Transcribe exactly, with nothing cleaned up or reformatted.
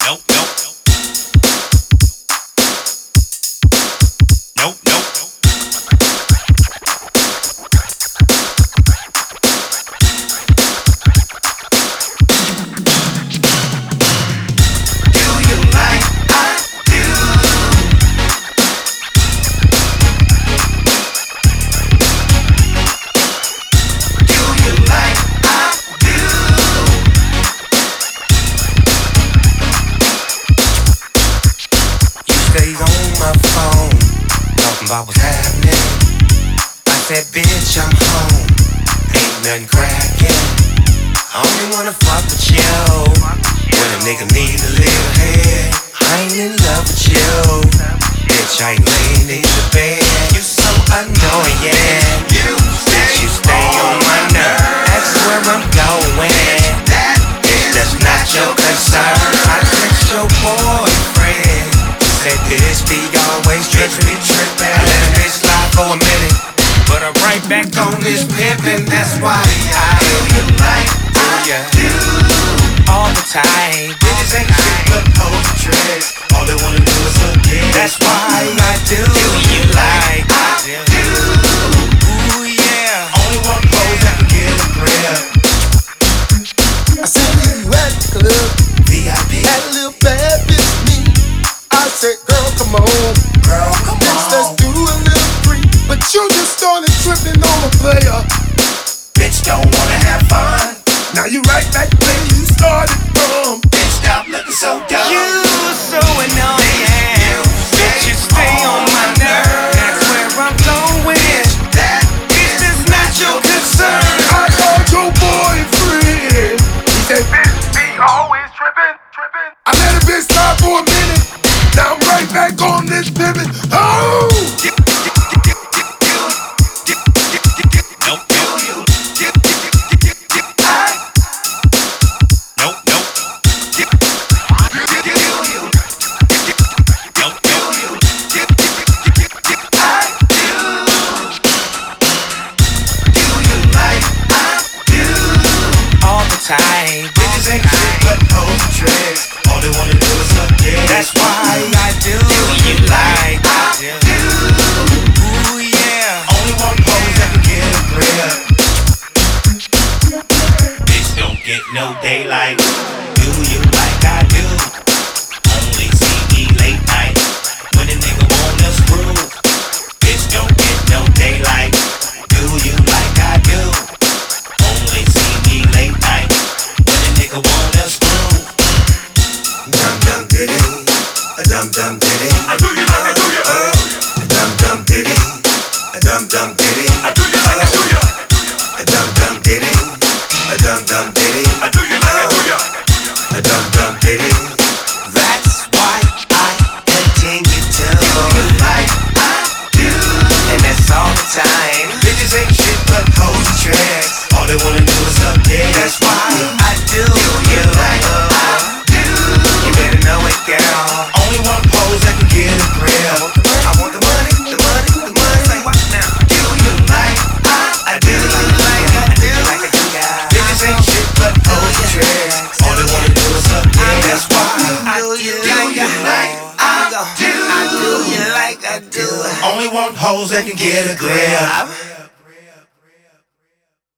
nope, nope, nope, nope. Stays on my phone, talking about what's happening. I said, bitch, I'm home, ain't nothing cracking. I only wanna fuck with you when a nigga need a little head. I ain't in love with you, bitch, I ain't laying in the bed. You so annoying, bitch, you stay on my nerve. That's where I'm going, bitch, that's not your concern. I text your boyfriend, said this be always trippin', trippin'. I let a bitch slide for a minute, but I'm right back on this pimpin'. That's why I do you like do ya do all the time. Bitches ain't shit but hoes and tricks. All they wanna do is look good. That's why I do you like I do. Ooh yeah. Only one pose that can get a grip. I see you at the club, V I P. that little bad bitch me. I said, girl, come on, Girl, come bitch, on. let's do a little free. But you just started tripping on a player. Bitch don't wanna have fun. Now you right back where you started from. Bitch, stop looking so dumb. You so annoying, bitch, you stay on my nerve. That's where I'm going. That Bitch, that's not your concern. I called your boyfriend. He said, bitch, be always tripping, tripping. I let a bitch slide for a minute. Now I'm right back on this pivot. Oh! Nope, nope, nope, nope, nope, all the time. Bitches ain't shit but hoes and tricks. All they wanna do is look good. That's why I do you like I do. Ooh yeah. Only one pose that can get a grip. Bitch don't get no daylight. Do you like I do? Only see me late night when a nigga wanna screw. Bitch don't get no daylight. Do you like I do? Only see me late night when a nigga wanna screw. Dum dum diddy, a dum dum diddy. I do you like I do you. A dum dum diddy, a dum dum diddy. I do you like I do you. A dum dum diddy, a dum dum diddy. I do you like I do you. A dum dum diddy. That's why I continue to do you like I do, and that's all the time. Bitches ain't shit but hoes and tricks. All they wanna do is look good. That's why I do you like I do. You better know it, girl. Only one pose that can get a grip. I want the money, the money, the money. Say what now? Do you like I, I do like I do like I do, guys. Bitches ain't shit but hoes and tricks. All they wanna do is look good. That's why I do you like I do. I do you like I do. Only one pose that can get a grip.